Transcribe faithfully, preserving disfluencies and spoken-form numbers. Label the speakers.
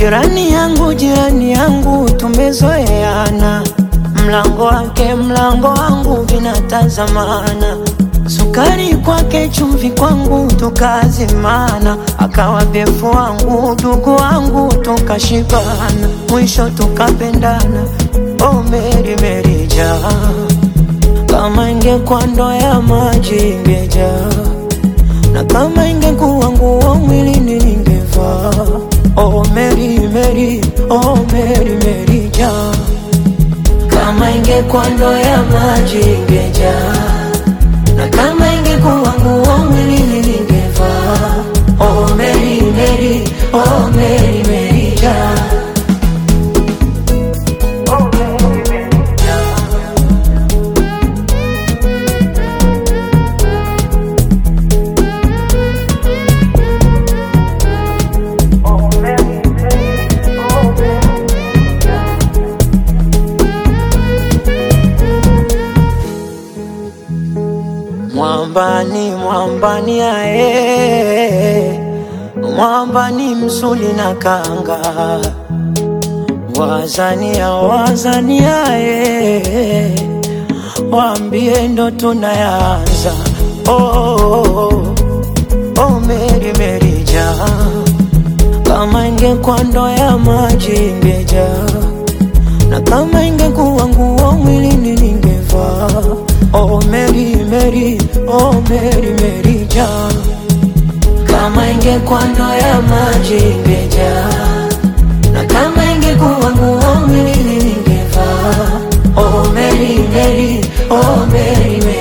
Speaker 1: Jirani yangu, jirani yangu, tumezoeana. Mlango wake mlango wangu vinatazamana. Sukari kwake chumvi kwangu tukazimana. Akawa befu wangu ndugu wangu tukashibana. Mwisho tukapendana. Oh Mary Mary jaa, kama ingekuwa ndoo ya maji ingejaa, na kama ingekuwa nguo mwilini ningevaa. Oh Mary Mary, oh Mary Mary jaa, kama ingekuwa ndoo ya maji ingejaa, na kama ingekuwa nguo mwilini ningevaa. Oh Mary Mary, oh Mary Mary jaa. Mwambani, mwambani ae, mwambani msuli na kanga. Wazania, wazania ae, waambie ndo tunayanza. Oh, oh, oh, oh Mary Mary jaa, kama ingekuwa ndoo ya maji ingejaa, na kama ingekuwa nguo mwilini ningevaa. Oh Mary Mary, oh Mary Mary jaa, kama ingekuwa ndoo ya maji ingejaa, na kama ingekuwa nguo mwilini ningevaa. Oh Mary Mary, oh Mary Mary.